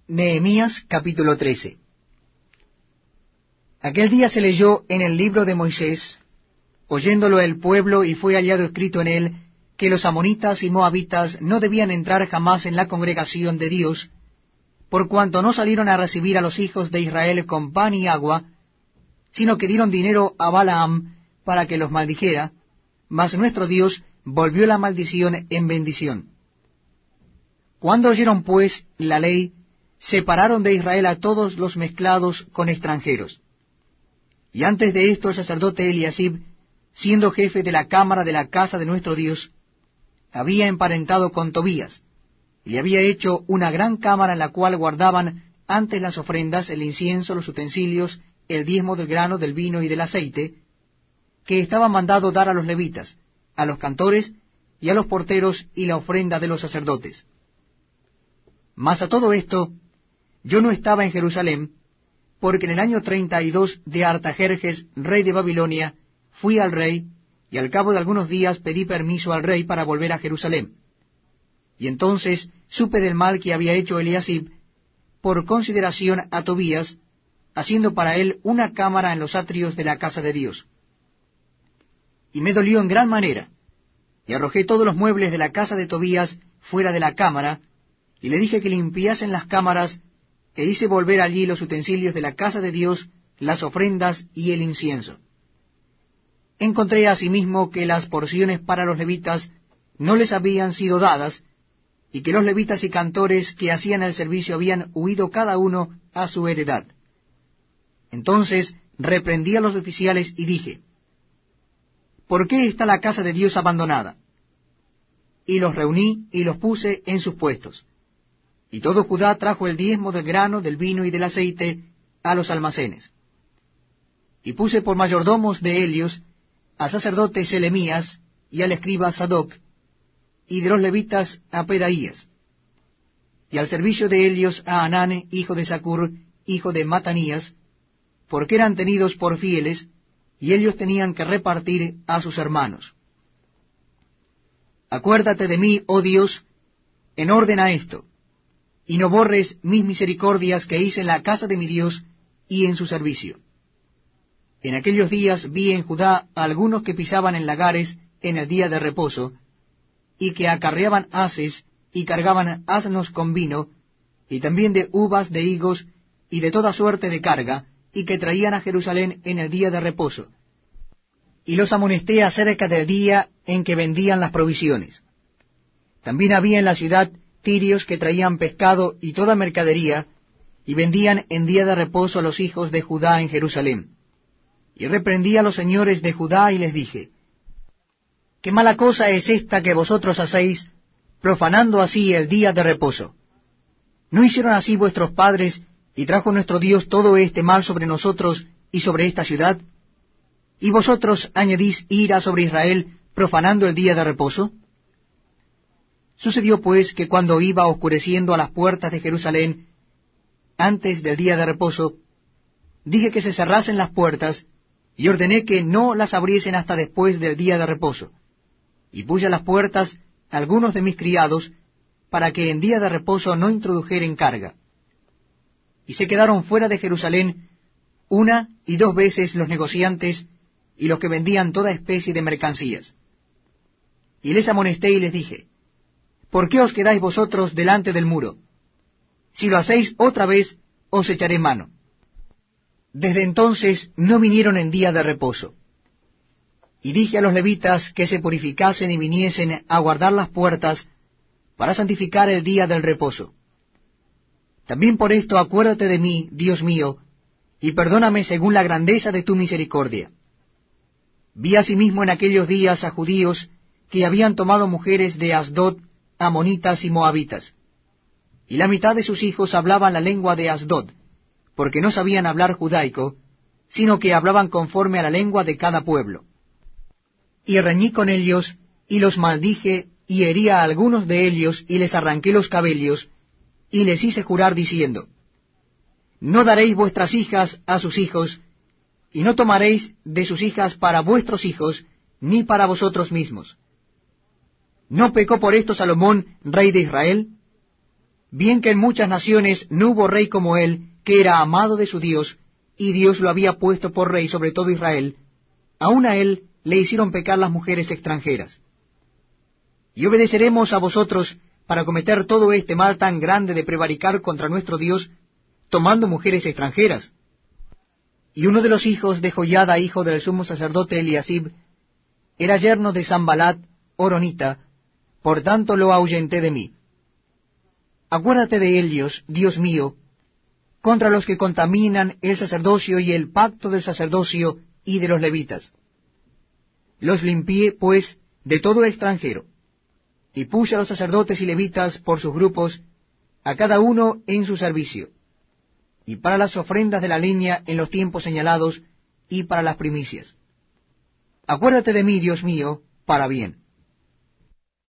Nehemías capítulo 13. Aquel día se leyó en el libro de Moisés, oyéndolo el pueblo, y fue hallado escrito en él, que los amonitas y moabitas no debían entrar jamás en la congregación de Dios, por cuanto no salieron a recibir a los hijos de Israel con pan y agua, sino que dieron dinero a Balaam para que los maldijera, mas nuestro Dios volvió la maldición en bendición. Cuando oyeron pues la ley, separaron de Israel a todos los mezclados con extranjeros. Y antes de esto el sacerdote Eliasib, siendo jefe de la cámara de la casa de nuestro Dios, había emparentado con Tobías, y le había hecho una gran cámara en la cual guardaban antes las ofrendas, el incienso, los utensilios, el diezmo del grano, del vino y del aceite, que estaba mandado dar a los levitas, a los cantores y a los porteros, y la ofrenda de los sacerdotes. Mas a todo esto yo no estaba en Jerusalén, porque en el año 32 de Artajerjes, rey de Babilonia, fui al rey, y al cabo de algunos días pedí permiso al rey para volver a Jerusalén. Y entonces supe del mal que había hecho Eliasib, por consideración a Tobías, haciendo para él una cámara en los atrios de la casa de Dios. Y me dolió en gran manera, y arrojé todos los muebles de la casa de Tobías fuera de la cámara, y le dije que limpiasen las cámaras, e hice volver allí los utensilios de la casa de Dios, las ofrendas y el incienso. Encontré asimismo que las porciones para los levitas no les habían sido dadas, y que los levitas y cantores que hacían el servicio habían huido cada uno a su heredad. Entonces reprendí a los oficiales y dije, ¿por qué está la casa de Dios abandonada? Y los reuní y los puse en sus puestos. Y todo Judá trajo el diezmo del grano, del vino y del aceite a los almacenes. Y puse por mayordomos de ellos al sacerdote Selemías y al escriba Sadoc, y de los levitas a Pedaías, y al servicio de ellos a Hanán, hijo de Zacur, hijo de Matanías, porque eran tenidos por fieles, y ellos tenían que repartir a sus hermanos. Acuérdate de mí, oh Dios, en orden a esto, y no borres mis misericordias que hice en la casa de mi Dios y en su servicio. En aquellos días vi en Judá a algunos que pisaban en lagares en el día de reposo, y que acarreaban haces y cargaban asnos con vino, y también de uvas, de higos, y de toda suerte de carga, y que traían a Jerusalén en el día de reposo. Y los amonesté acerca del día en que vendían las provisiones. También había en la ciudad tirios que traían pescado y toda mercadería, y vendían en día de reposo a los hijos de Judá en Jerusalén. Y reprendí a los señores de Judá y les dije, ¿qué mala cosa es esta que vosotros hacéis, profanando así el día de reposo? ¿No hicieron así vuestros padres, y trajo nuestro Dios todo este mal sobre nosotros y sobre esta ciudad? ¿Y vosotros añadís ira sobre Israel, profanando el día de reposo? Sucedió pues que cuando iba oscureciendo a las puertas de Jerusalén, antes del día de reposo, dije que se cerrasen las puertas, y ordené que no las abriesen hasta después del día de reposo. Y puse a las puertas algunos de mis criados, para que en día de reposo no introdujeren carga. Y se quedaron fuera de Jerusalén 1 y 2 veces los negociantes y los que vendían toda especie de mercancías. Y les amonesté y les dije, ¿por qué os quedáis vosotros delante del muro? Si lo hacéis otra vez, os echaré mano. Desde entonces no vinieron en día de reposo. Y dije a los levitas que se purificasen y viniesen a guardar las puertas para santificar el día del reposo. También por esto acuérdate de mí, Dios mío, y perdóname según la grandeza de tu misericordia. Vi asimismo en aquellos días a judíos que habían tomado mujeres de Asdod, amonitas y moabitas. Y la mitad de sus hijos hablaban la lengua de Asdod, porque no sabían hablar judaico, sino que hablaban conforme a la lengua de cada pueblo. Y reñí con ellos, y los maldije, y herí a algunos de ellos, y les arranqué los cabellos, y les hice jurar diciendo, no daréis vuestras hijas a sus hijos, y no tomaréis de sus hijas para vuestros hijos, ni para vosotros mismos. ¿No pecó por esto Salomón, rey de Israel? bien que en muchas naciones no hubo rey como él, que era amado de su Dios, y Dios lo había puesto por rey sobre todo Israel, aun a él le hicieron pecar las mujeres extranjeras. Y obedeceremos a vosotros para cometer todo este mal tan grande de prevaricar contra nuestro Dios, tomando mujeres extranjeras. Y uno de los hijos de Joiada, hijo del sumo sacerdote Eliasib, era yerno de Sambalat, horonita, por tanto lo ahuyenté de mí. Acuérdate de ellos, Dios mío, contra los que contaminan el sacerdocio y el pacto del sacerdocio y de los levitas. Los limpié, pues, de todo extranjero, y puse a los sacerdotes y levitas por sus grupos, a cada uno en su servicio, y para las ofrendas de la leña en los tiempos señalados, y para las primicias. Acuérdate de mí, Dios mío, para bien.